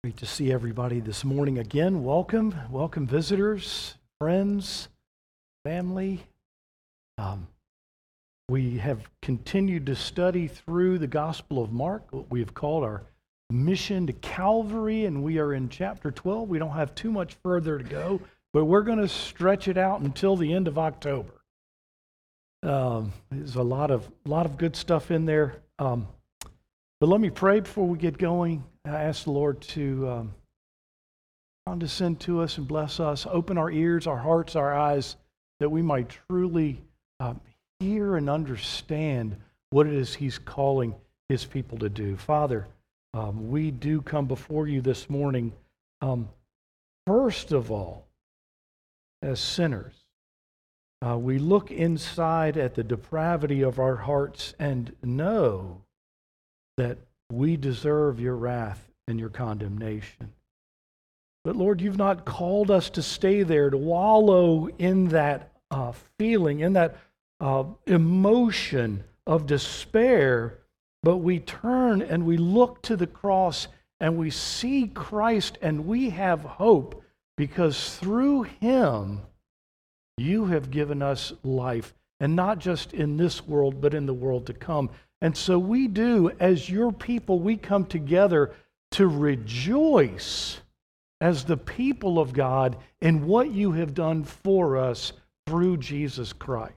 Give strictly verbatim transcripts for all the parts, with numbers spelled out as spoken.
Great to see everybody this morning again. Welcome, welcome visitors, friends, family. Um, we have continued to study through the Gospel of Mark, what we have called our mission to Calvary, and we are in chapter twelve. We don't have too much further to go, but we're going to stretch it out until the end of October. Um, there's a lot of lot of good stuff in there. Um, but let me pray before we get going. I ask the Lord to um, condescend to us and bless us, open our ears, our hearts, our eyes, that we might truly um, hear and understand what it is He's calling His people to do. Father, um, we do come before You this morning, um, first of all, as sinners. Uh, we look inside at the depravity of our hearts and know that we deserve Your wrath and Your condemnation. But Lord, You've not called us to stay there, to wallow in that uh, feeling, in that uh, emotion of despair, but we turn and we look to the cross and we see Christ and we have hope because through Him You have given us life, and not just in this world, but in the world to come. And so we do, as Your people, we come together to rejoice as the people of God in what You have done for us through Jesus Christ.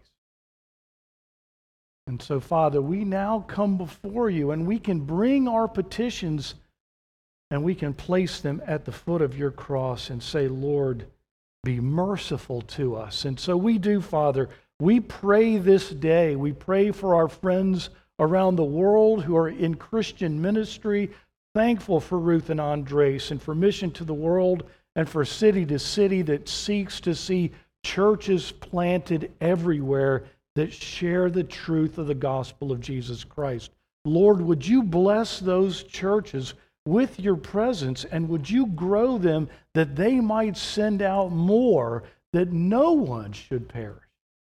And so, Father, we now come before You, and we can bring our petitions and we can place them at the foot of Your cross and say, Lord, be merciful to us. And so we do, Father. We pray this day. We pray for our friends around the world who are in Christian ministry, thankful for Ruth and Andres and for Mission to the World and for City to City that seeks to see churches planted everywhere that share the truth of the gospel of Jesus Christ. Lord, would You bless those churches with Your presence, and would You grow them that they might send out more, that no one should perish.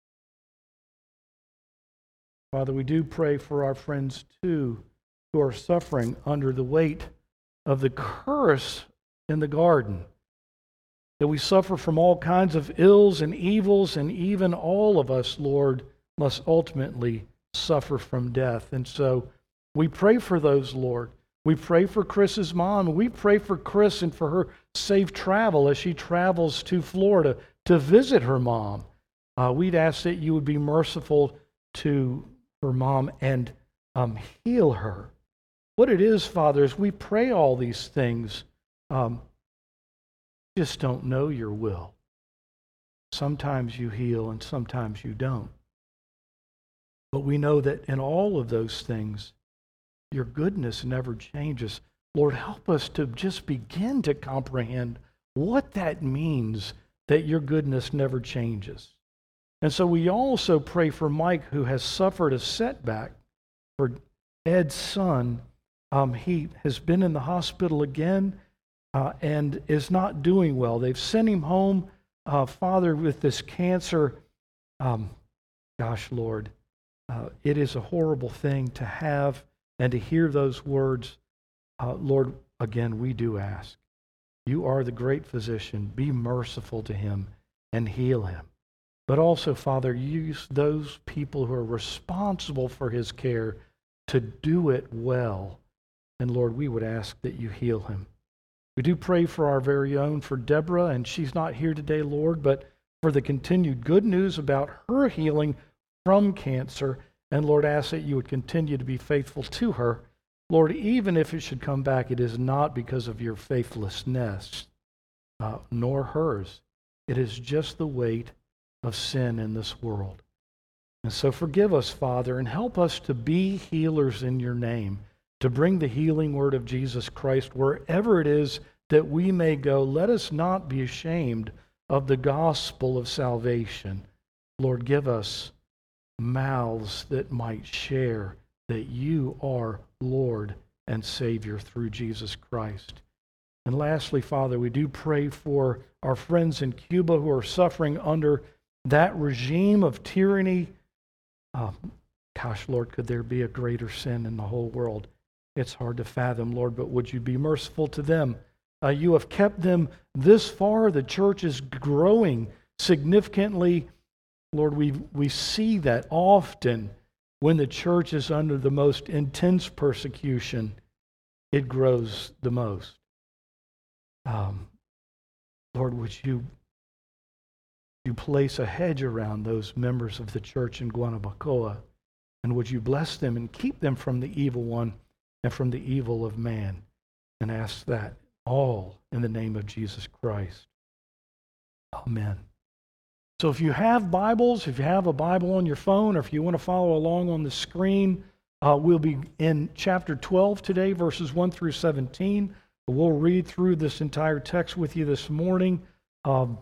Father, we do pray for our friends too who are suffering under the weight of the curse in the garden, that we suffer from all kinds of ills and evils, and even all of us, Lord, must ultimately suffer from death. And so we pray for those, Lord. We pray for Chris's mom. We pray for Chris and for her safe travel as she travels to Florida to visit her mom. Uh, we'd ask that You would be merciful to her mom and um, heal her. What it is, Father, is we pray all these things, um, just don't know Your will. Sometimes You heal and sometimes You don't. But we know that in all of those things, Your goodness never changes. Lord, help us to just begin to comprehend what that means, that Your goodness never changes. And so we also pray for Mike, who has suffered a setback, for Ed's son. Um, he has been in the hospital again uh, and is not doing well. They've sent him home, uh, Father, with this cancer. Um, gosh, Lord, uh, it is a horrible thing to have and to hear those words. Uh, Lord, again, we do ask. You are the great physician. Be merciful to him and heal him. But also, Father, use those people who are responsible for his care to do it well. And Lord, we would ask that You heal him. We do pray for our very own, for Deborah, and she's not here today, Lord, but for the continued good news about her healing from cancer. And Lord, ask that You would continue to be faithful to her. Lord, even if it should come back, it is not because of Your faithlessness, uh, nor hers. It is just the weight of sin in this world. And so forgive us, Father, and help us to be healers in Your name, to bring the healing word of Jesus Christ wherever it is that we may go. Let us not be ashamed of the gospel of salvation. Lord, give us mouths that might share that You are Lord and Savior through Jesus Christ. And lastly, Father, we do pray for our friends in Cuba who are suffering under that regime of tyranny. Um, gosh, Lord, could there be a greater sin in the whole world? It's hard to fathom, Lord, but would You be merciful to them? Uh, you have kept them this far. The church is growing significantly. Lord, we, we see that often when the church is under the most intense persecution, it grows the most. Um, Lord, would you, you place a hedge around those members of the church in Guanabacoa, and would you bless them and keep them from the evil one and from the evil of man? And ask that all in the name of Jesus Christ. Amen. So if you have Bibles, if you have a Bible on your phone, or if you want to follow along on the screen, uh, we'll be in chapter twelve today, verses one through seventeen. We'll read through this entire text with you this morning. Um,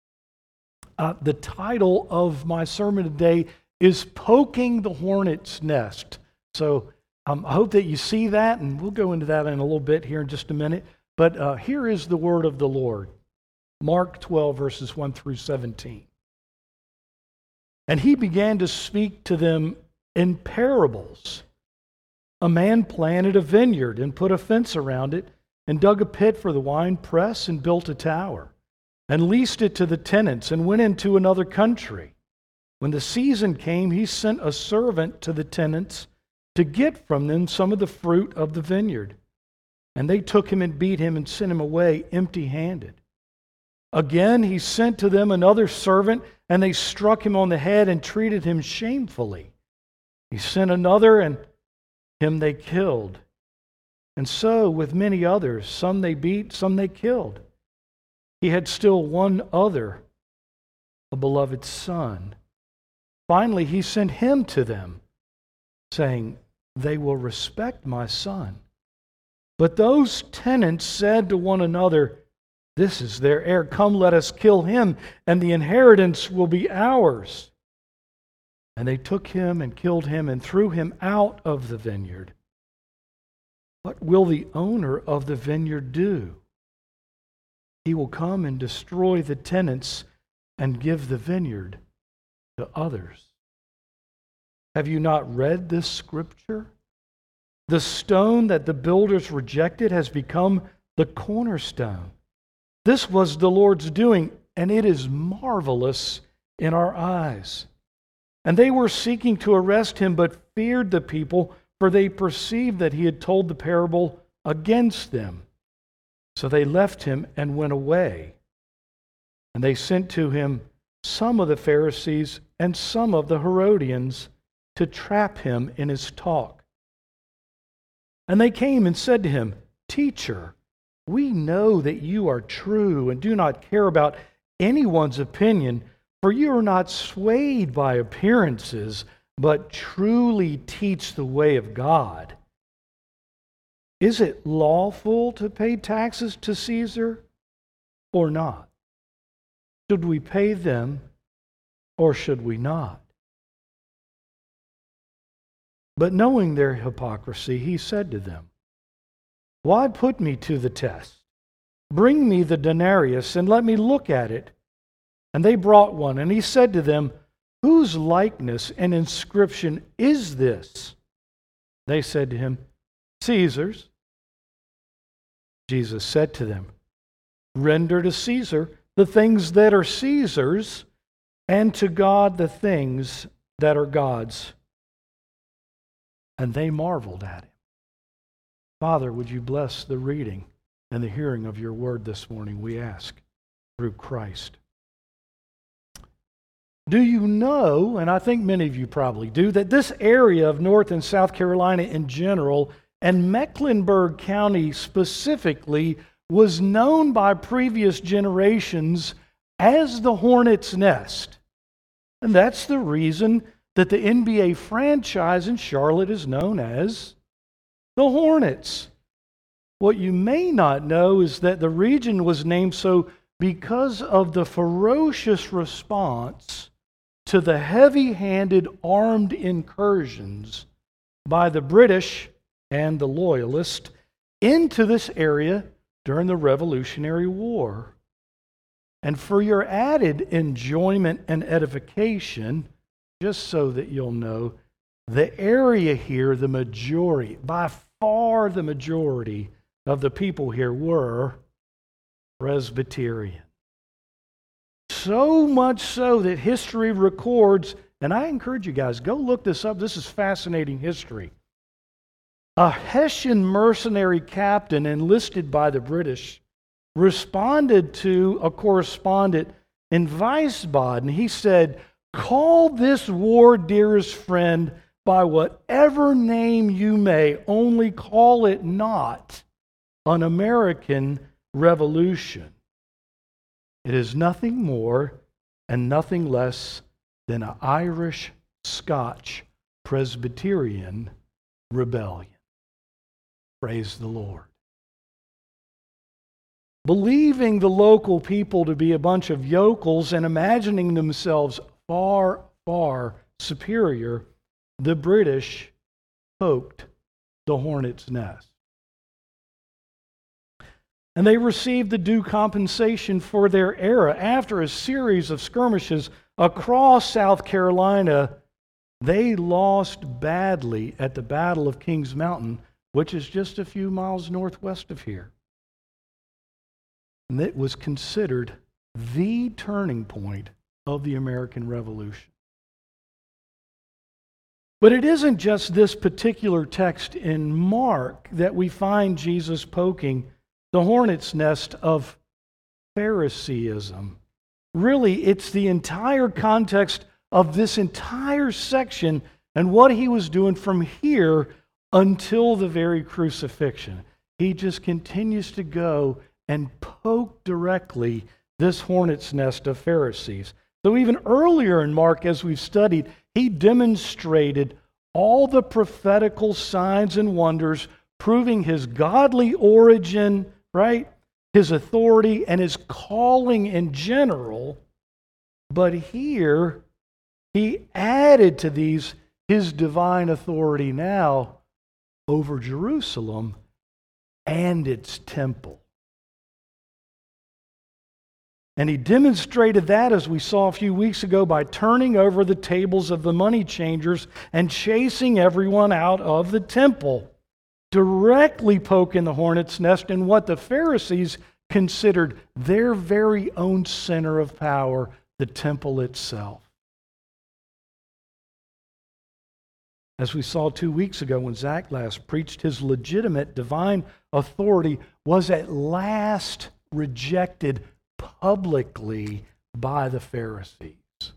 uh, the title of my sermon today is Poking the Hornet's Nest. So um, I hope that you see that, and we'll go into that in a little bit here in just a minute. But uh, here is the word of the Lord. Mark twelve, verses one through seventeen. And he began to speak to them in parables. A man planted a vineyard and put a fence around it and dug a pit for the wine press and built a tower and leased it to the tenants and went into another country. When the season came, he sent a servant to the tenants to get from them some of the fruit of the vineyard. And they took him and beat him and sent him away empty-handed. Again, he sent to them another servant, and they struck him on the head and treated him shamefully. He sent another, and him they killed. And so with many others, some they beat, some they killed. He had still one other, a beloved son. Finally, he sent him to them, saying, "They will respect my son." But those tenants said to one another, "This is their heir. Come, let us kill him, and the inheritance will be ours." And they took him and killed him and threw him out of the vineyard. What will the owner of the vineyard do? He will come and destroy the tenants and give the vineyard to others. Have you not read this scripture? The stone that the builders rejected has become the cornerstone. This was the Lord's doing, and it is marvelous in our eyes. And they were seeking to arrest him, but feared the people, for they perceived that he had told the parable against them. So they left him and went away. And they sent to him some of the Pharisees and some of the Herodians to trap him in his talk. And they came and said to him, "Teacher, we know that you are true and do not care about anyone's opinion, for you are not swayed by appearances, but truly teach the way of God. Is it lawful to pay taxes to Caesar or not? Should we pay them or should we not?" But knowing their hypocrisy, he said to them, "Why put me to the test? Bring me the denarius and let me look at it." And they brought one, and he said to them, "Whose likeness and inscription is this?" They said to him, "Caesar's." Jesus said to them, "Render to Caesar the things that are Caesar's, and to God the things that are God's." And they marveled at him. Father, would you bless the reading and the hearing of your word this morning, we ask, through Christ. Do you know, and I think many of you probably do, that this area of North and South Carolina in general, and Mecklenburg County specifically, was known by previous generations as the Hornet's Nest? And that's the reason that the N B A franchise in Charlotte is known as the Hornets. What you may not know is that the region was named so because of the ferocious response to the heavy-handed armed incursions by the British and the Loyalists into this area during the Revolutionary War. And for your added enjoyment and edification, just so that you'll know, the area here, the majority, by far the majority of the people here were Presbyterian. So much so that history records, and I encourage you guys, go look this up. This is fascinating history. A Hessian mercenary captain enlisted by the British responded to a correspondent in Wiesbaden. He said, "Call this war, dearest friend, by whatever name you may, only call it not an American Revolution. It is nothing more and nothing less than an Irish-Scotch Presbyterian rebellion." Praise the Lord. Believing the local people to be a bunch of yokels and imagining themselves far, far superior, the British poked the hornet's nest. And they received the due compensation for their error. After a series of skirmishes across South Carolina, they lost badly at the Battle of Kings Mountain, which is just a few miles northwest of here. And it was considered the turning point of the American Revolution. But it isn't just this particular text in Mark that we find Jesus poking the hornet's nest of Phariseeism. Really, it's the entire context of this entire section and what he was doing from here until the very crucifixion. He just continues to go and poke directly this hornet's nest of Pharisees. So even earlier in Mark, as we've studied, he demonstrated all the prophetical signs and wonders proving his godly origin, right? His authority and his calling in general. But here, he added to these his divine authority now over Jerusalem and its temple. And he demonstrated that, as we saw a few weeks ago, by turning over the tables of the money changers and chasing everyone out of the temple, directly poking the hornet's nest in what the Pharisees considered their very own center of power, the temple itself. As we saw two weeks ago when Zach last preached, his legitimate divine authority was at last rejected publicly by the Pharisees.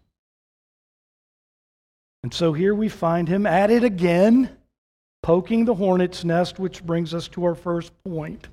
And so here we find him at it again, poking the hornet's nest, which brings us to our first point.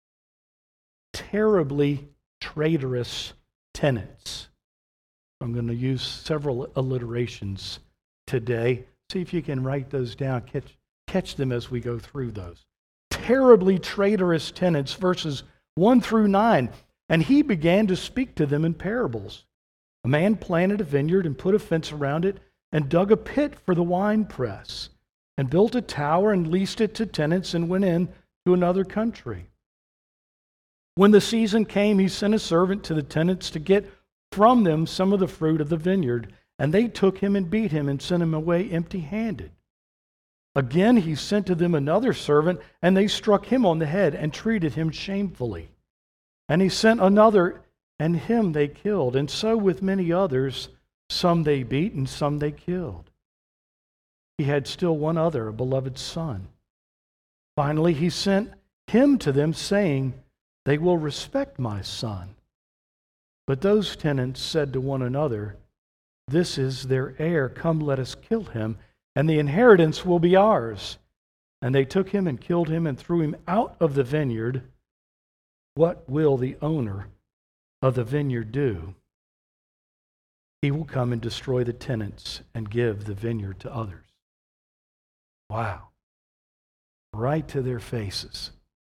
Terribly traitorous tenants. I'm going to use several alliterations today. See if you can write those down, catch, catch them as we go through those. Terribly traitorous tenants, verses one through nine. And he began to speak to them in parables. A man planted a vineyard and put a fence around it and dug a pit for the winepress and built a tower and leased it to tenants and went in to another country. When the season came, he sent a servant to the tenants to get from them some of the fruit of the vineyard, and they took him and beat him and sent him away empty-handed. Again, he sent to them another servant, and they struck him on the head and treated him shamefully. And he sent another, and him they killed. And so with many others, some they beat and some they killed. He had still one other, a beloved son. Finally, he sent him to them, saying, "They will respect my son." But those tenants said to one another, "This is their heir. Come, let us kill him, and the inheritance will be ours." And they took him and killed him and threw him out of the vineyard. What will the owner of the vineyard do? He will come and destroy the tenants and give the vineyard to others. Wow. Right to their faces.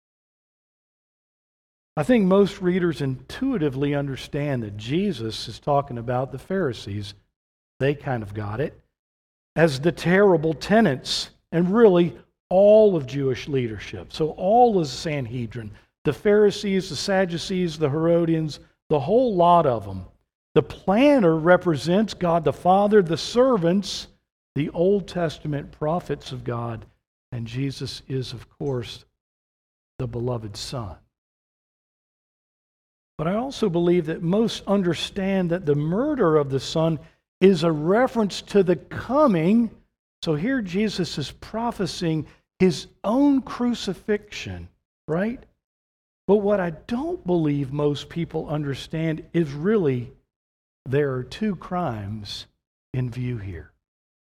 I think most readers intuitively understand that Jesus is talking about the Pharisees. They kind of got it. As the terrible tenants, and really all of Jewish leadership. So all of the Sanhedrin, the Pharisees, the Sadducees, the Herodians, the whole lot of them. The planter represents God the Father, the servants, the Old Testament prophets of God, and Jesus is, of course, the beloved Son. But I also believe that most understand that the murder of the Son is a reference to the coming. So here Jesus is prophesying his own crucifixion, right? But what I don't believe most people understand is really there are two crimes in view here.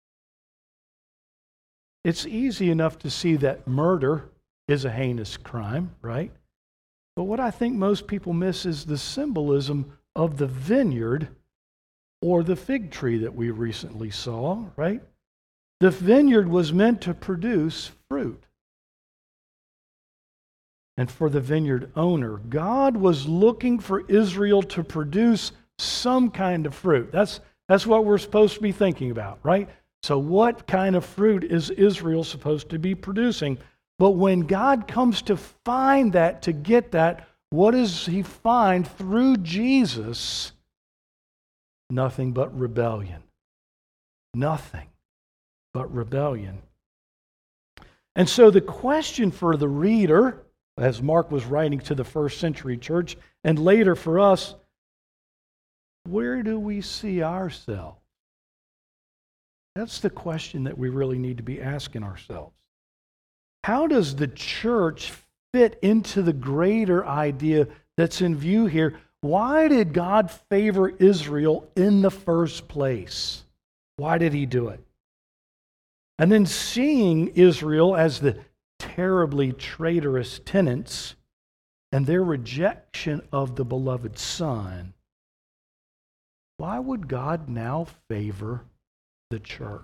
It's easy enough to see that murder is a heinous crime, right? But what I think most people miss is the symbolism of the vineyard or the fig tree that we recently saw, right? The vineyard was meant to produce fruit. And for the vineyard owner, God was looking for Israel to produce some kind of fruit. That's, that's what we're supposed to be thinking about, right? So what kind of fruit is Israel supposed to be producing? But when God comes to find that, to get that, what does he find through Jesus? Nothing but rebellion. Nothing but rebellion. And so the question for the reader, as Mark was writing to the first century church, and later for us, where do we see ourselves? That's the question that we really need to be asking ourselves. How does the church fit into the greater idea that's in view here? Why did God favor Israel in the first place? Why did he do it? And then seeing Israel as the terribly traitorous tenants and their rejection of the beloved Son, why would God now favor the church?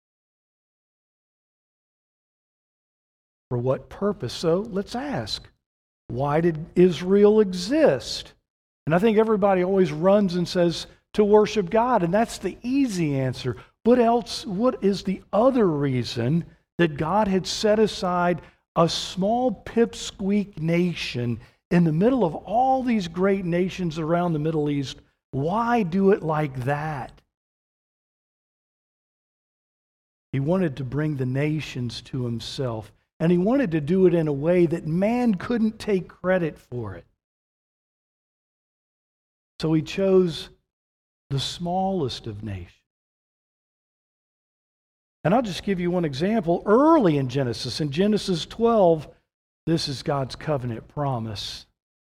For what purpose? So let's ask, why did Israel exist? And I think everybody always runs and says to worship God, and that's the easy answer. What else? What is the other reason that God had set aside a small pipsqueak nation in the middle of all these great nations around the Middle East? Why do it like that? He wanted to bring the nations to himself, and he wanted to do it in a way that man couldn't take credit for it. So he chose the smallest of nations. And I'll just give you one example. Early in Genesis, in Genesis twelve, this is God's covenant promise.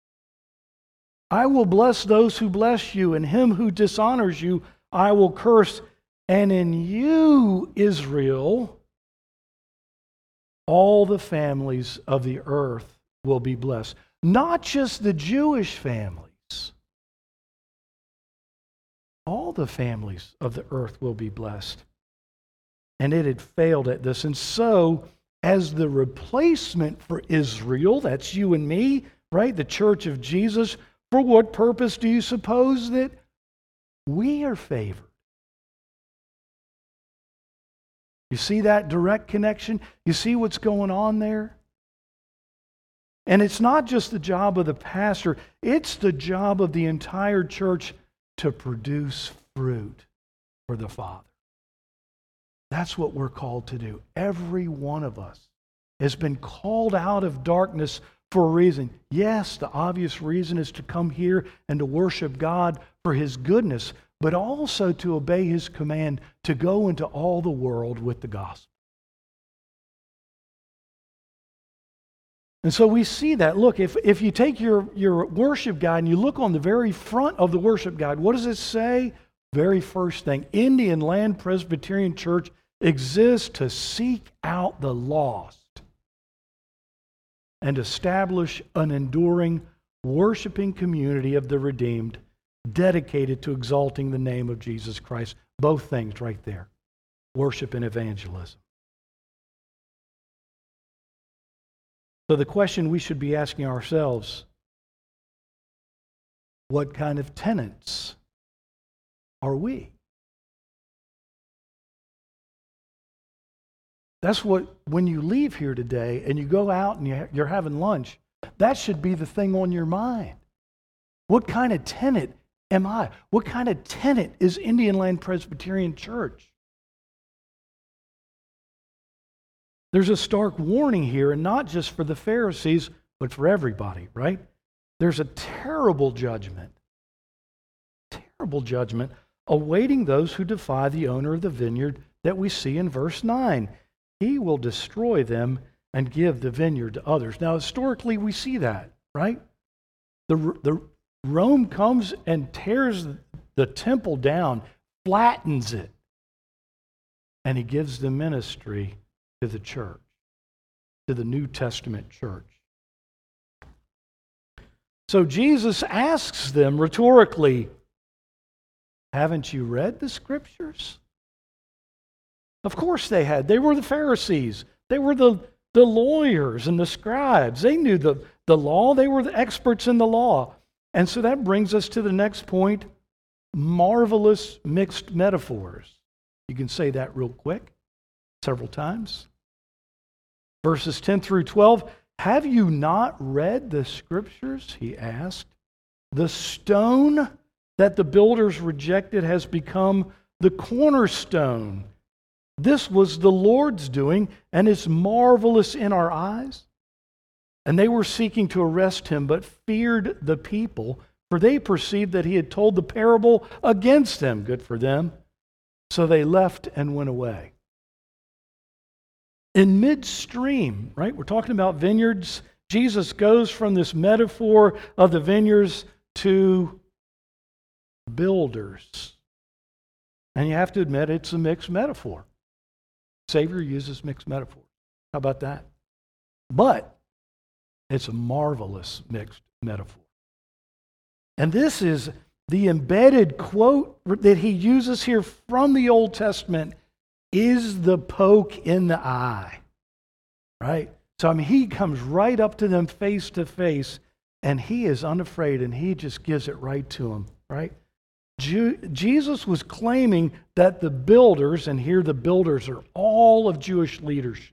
I will bless those who bless you, and him who dishonors you I will curse. And in you, Israel, all the families of the earth will be blessed. Not just the Jewish families. All the families of the earth will be blessed. And it had failed at this. And so, as the replacement for Israel, that's you and me, right? The church of Jesus, for what purpose do you suppose that we are favored? You see that direct connection? You see what's going on there? And it's not just the job of the pastor, it's the job of the entire church to produce fruit for the Father. That's what we're called to do. Every one of us has been called out of darkness for a reason. Yes, the obvious reason is to come here and to worship God for His goodness, but also to obey His command to go into all the world with the gospel. And so we see that. Look, if, if you take your, your worship guide and you look on the very front of the worship guide, what does it say? Very first thing, Indian Land Presbyterian Church exists to seek out the lost and establish an enduring, worshiping community of the redeemed, dedicated to exalting the name of Jesus Christ. Both things right there, worship and evangelism. So the question we should be asking ourselves, what kind of tenants are we? That's what, when you leave here today and you go out and you're having lunch, that should be the thing on your mind. What kind of tenant am I? What kind of tenant is Indian Land Presbyterian Church? There's a stark warning here, and not just for the Pharisees, but for everybody, right? there's a terrible judgment, terrible judgment awaiting those who defy the owner of the vineyard that we see in verse nine. He will destroy them and give the vineyard to others. Now, historically, we see that, right? The, the Rome comes and tears the temple down, flattens it, and he gives the ministry to the church, to the New Testament church. So Jesus asks them rhetorically, haven't you read the Scriptures? Of course they had. They were the Pharisees. They were the, the lawyers and the scribes. They knew the, the law. They were the experts in the law. And so that brings us to the next point, marvelous mixed metaphors. You can say that real quick, several times. Verses ten through twelve, have you not read the Scriptures? He asked. The stone that the builders rejected has become the cornerstone. This was the Lord's doing, and it's marvelous in our eyes. And they were seeking to arrest him, but feared the people, for they perceived that he had told the parable against them. Good for them. So they left and went away. In midstream, right, we're talking about vineyards. Jesus goes from this metaphor of the vineyards to builders. And you have to admit it's a mixed metaphor. Savior uses mixed metaphors. How about that? But it's a marvelous mixed metaphor. And this is the embedded quote that he uses here from the Old Testament is the poke in the eye. Right? So I mean, he comes right up to them face to face, and he is unafraid, and he just gives it right to them. Right? Jew, Jesus was claiming that the builders, and here the builders are all of Jewish leadership,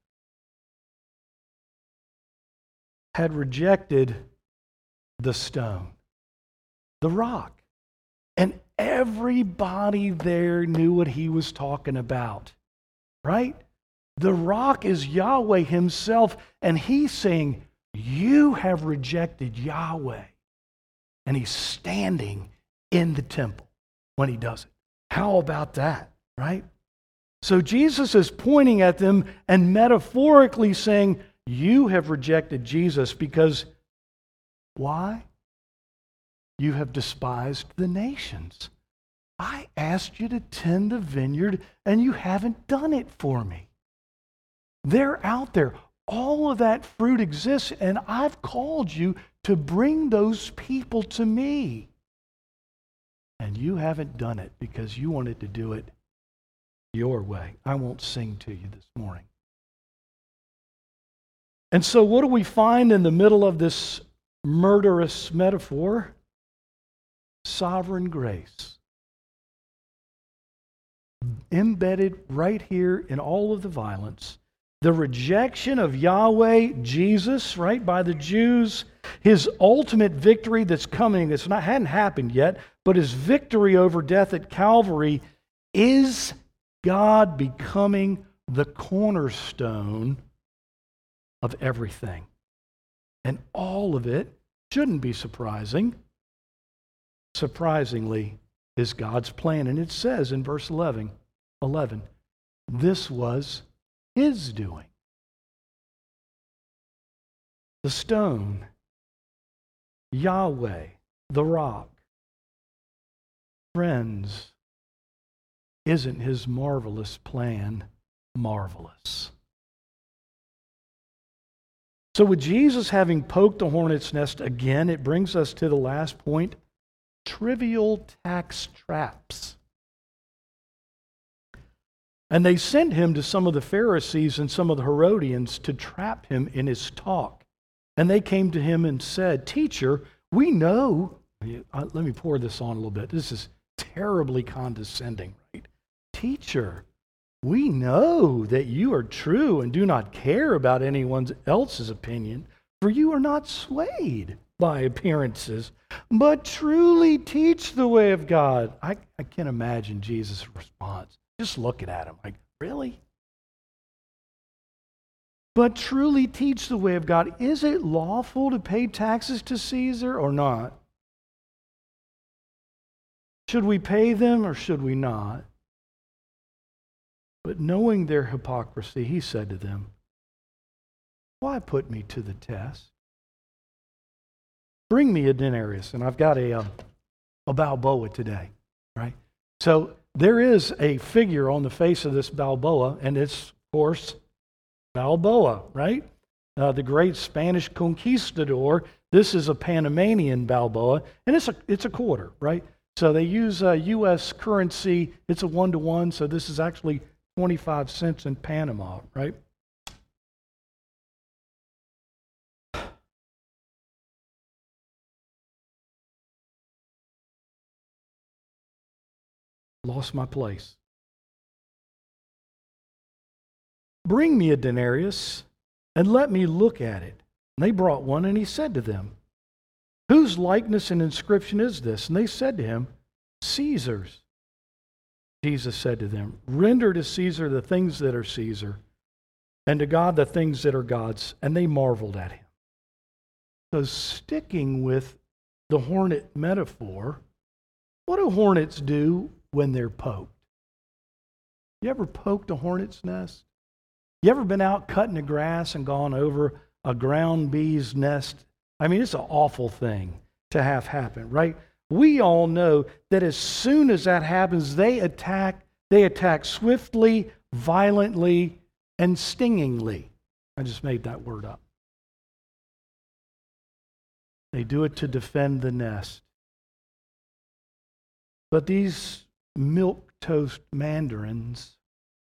had rejected the stone, the rock. And everybody there knew what he was talking about, right? The rock is Yahweh himself, and he's saying, you have rejected Yahweh. And he's standing in the temple when he does it. How about that, right? So Jesus is pointing at them and metaphorically saying, you have rejected Jesus because why? You have despised the nations. I asked you to tend the vineyard and you haven't done it for me. They're out there. All of that fruit exists, and I've called you to bring those people to me. And you haven't done it because you wanted to do it your way. I won't sing to you this morning. And so what do we find in the middle of this murderous metaphor? Sovereign grace. Embedded right here in all of the violence. The rejection of Yahweh, Jesus, right, by the Jews, his ultimate victory that's coming, it's not hadn't happened yet, but his victory over death at Calvary is God becoming the cornerstone of everything. And all of it shouldn't be surprising. Surprisingly, is God's plan. And it says in verse eleven, eleven, this was his doing. The stone, Yahweh, the rock. Friends, isn't his marvelous plan marvelous? So with Jesus having poked the hornet's nest again, it brings us to the last point, trivial tax traps. And they sent him to some of the Pharisees and some of the Herodians to trap him in his talk. And they came to him and said, Teacher, we know, let me pour this on a little bit. This is terribly condescending, right? Teacher, we know that you are true and do not care about anyone else's opinion, for you are not swayed by appearances, but truly teach the way of God. I, I can't imagine Jesus' response. Just looking at him like, really? but truly teach the way of God. Is it lawful to pay taxes to Caesar or not? Should we pay them or should we not? But knowing their hypocrisy, he said to them, why put me to the test? Bring me a denarius. And I've got a, um, a Balboa today, right? So there is a figure on the face of this Balboa, and it's, of course, Balboa, right? Uh, the great Spanish conquistador. This is a Panamanian Balboa, and it's a, it's a quarter, right? So they use uh, U S currency. It's a one-to-one, so this is actually twenty-five cents in Panama, right? Lost my place. Bring me a denarius and let me look at it. And they brought one, and he said to them, whose likeness and inscription is this? And they said to him, Caesar's. Jesus said to them, render to Caesar the things that are Caesar, and to God the things that are God's. And they marveled at him. So sticking with the hornet metaphor, what do hornets do when they're poked? You ever poked a hornet's nest? You ever been out cutting the grass and gone over a ground bee's nest? I mean, it's an awful thing to have happen, right? We all know that as soon as that happens, they attack, they attack swiftly, violently, and stingingly. I just made that word up. They do it to defend the nest. But these milquetoast mandarins,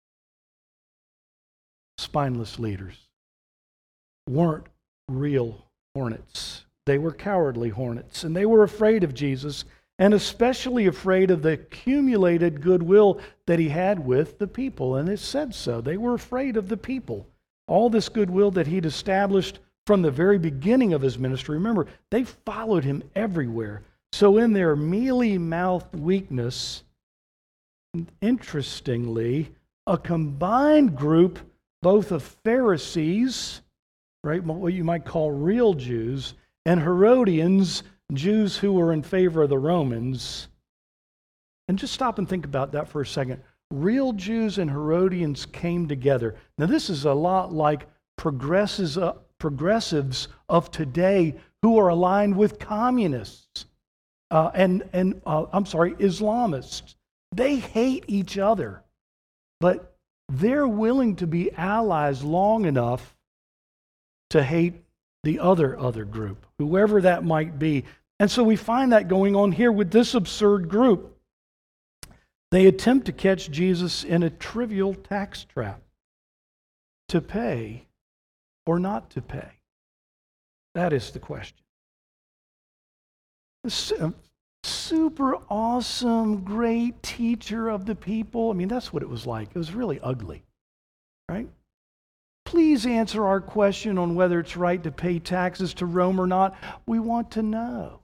spineless leaders, weren't real hornets. They were cowardly hornets, and they were afraid of Jesus, and especially afraid of the accumulated goodwill that he had with the people. And it said so. They were afraid of the people. All this goodwill that he'd established from the very beginning of his ministry. Remember, they followed him everywhere. So in their mealy-mouthed weakness, interestingly, a combined group both of Pharisees, right, what you might call real Jews, and Herodians, Jews who were in favor of the Romans. And just stop and think about that for a second. Real Jews and Herodians came together. Now this is a lot like progressives, uh, progressives of today who are aligned with communists uh, and, and uh, I'm sorry, Islamists. They hate each other, but they're willing to be allies long enough to hate the other other group, whoever that might be. And so we find that going on here with this absurd group. They attempt to catch Jesus in a trivial tax trap, to pay or not to pay. That is the question. This super awesome, great teacher of the people. I mean, that's what it was like. It was really ugly, right? Please answer our question on whether it's right to pay taxes to Rome or not. We want to know.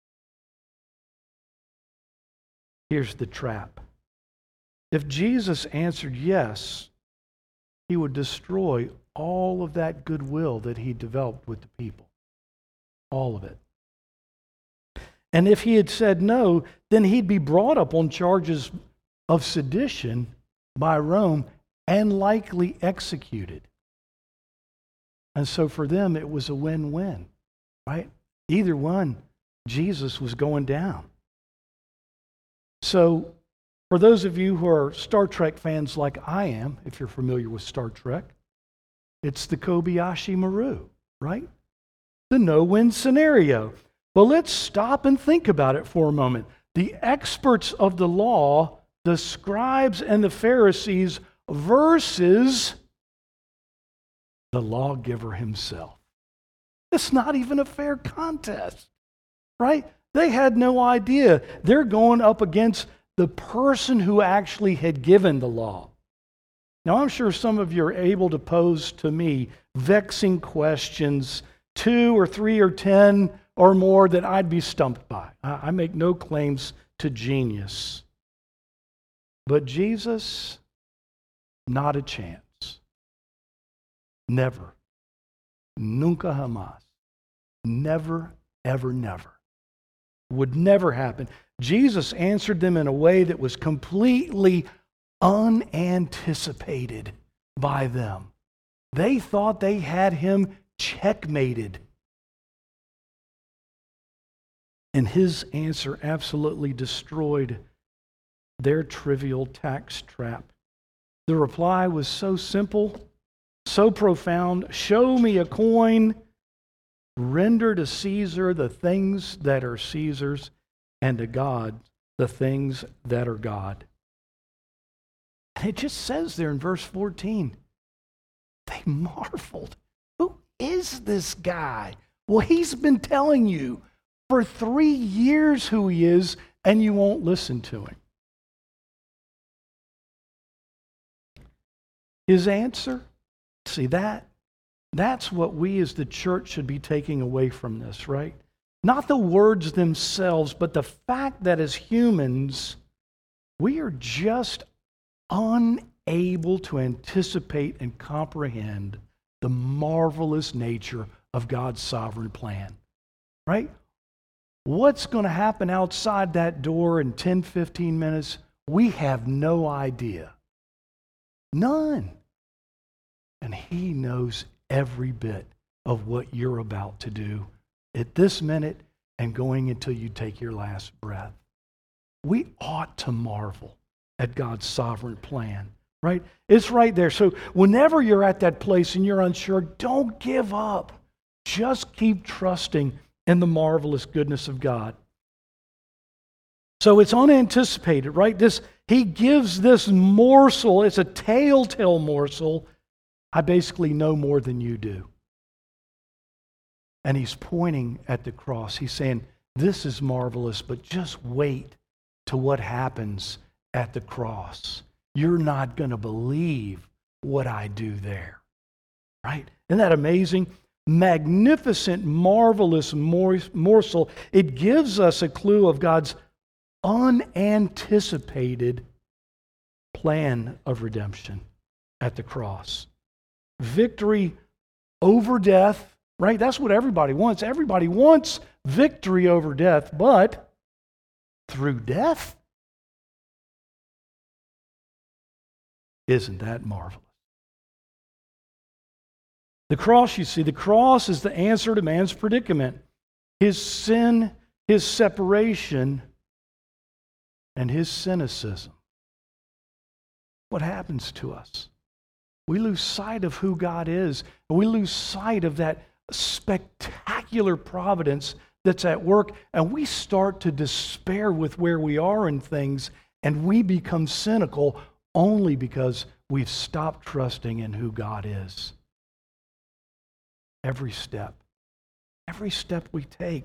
Here's the trap. If Jesus answered yes, he would destroy all of that goodwill that he developed with the people. All of it. And if he had said no, then he'd be brought up on charges of sedition by Rome and likely executed. And so for them, it was a win-win, right? Either one, Jesus was going down. So for those of you who are Star Trek fans like I am, if you're familiar with Star Trek, it's the Kobayashi Maru, right? The no-win scenario. But let's stop and think about it for a moment. The experts of the law, the scribes and the Pharisees, versus the lawgiver himself. It's not even a fair contest, right? They had no idea. They're going up against the person who actually had given the law. Now, I'm sure some of you are able to pose to me vexing questions, two or three or ten or more that I'd be stumped by. I make no claims to genius. But Jesus, not a chance. Never. Nunca jamás. Never, ever, never. Would never happen. Jesus answered them in a way that was completely unanticipated by them. They thought they had him checkmated. And his answer absolutely destroyed their trivial tax trap. The reply was so simple, so profound. Show me a coin. Render to Caesar the things that are Caesar's, and to God the things that are God. And it just says there in verse fourteen, they marveled. Who is this guy? Well, he's been telling you for three years who he is, and you won't listen to him. His answer, see that? That's what we as the church should be taking away from this, right? Not the words themselves, but the fact that as humans, we are just unable to anticipate and comprehend the marvelous nature of God's sovereign plan, right? What's going to happen outside that door in ten, fifteen minutes? We have no idea. None. And he knows every bit of what you're about to do at this minute and going until you take your last breath. We ought to marvel at God's sovereign plan, right? It's right there. So whenever you're at that place and you're unsure, don't give up. Just keep trusting in the marvelous goodness of God. So it's unanticipated, right? This he gives this morsel. It's a telltale morsel. I basically know more than you do. And he's pointing at the cross. He's saying, this is marvelous, but just wait to what happens at the cross. You're not going to believe what I do there. Right? Isn't that amazing? Magnificent, marvelous morsel. It gives us a clue of God's unanticipated plan of redemption at the cross. Victory over death, right? That's what everybody wants. Everybody wants victory over death, but through death? Isn't that marvelous? The cross, you see, the cross is the answer to man's predicament. His sin, his separation, and his cynicism. What happens to us? We lose sight of who God is. And we lose sight of that spectacular providence that's at work. And we start to despair with where we are in things. And we become cynical only because we've stopped trusting in who God is. Every step. Every step we take.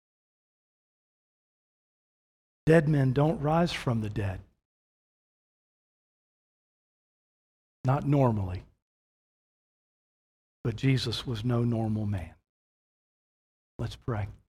Dead men don't rise from the dead. Not normally. But Jesus was no normal man. Let's pray.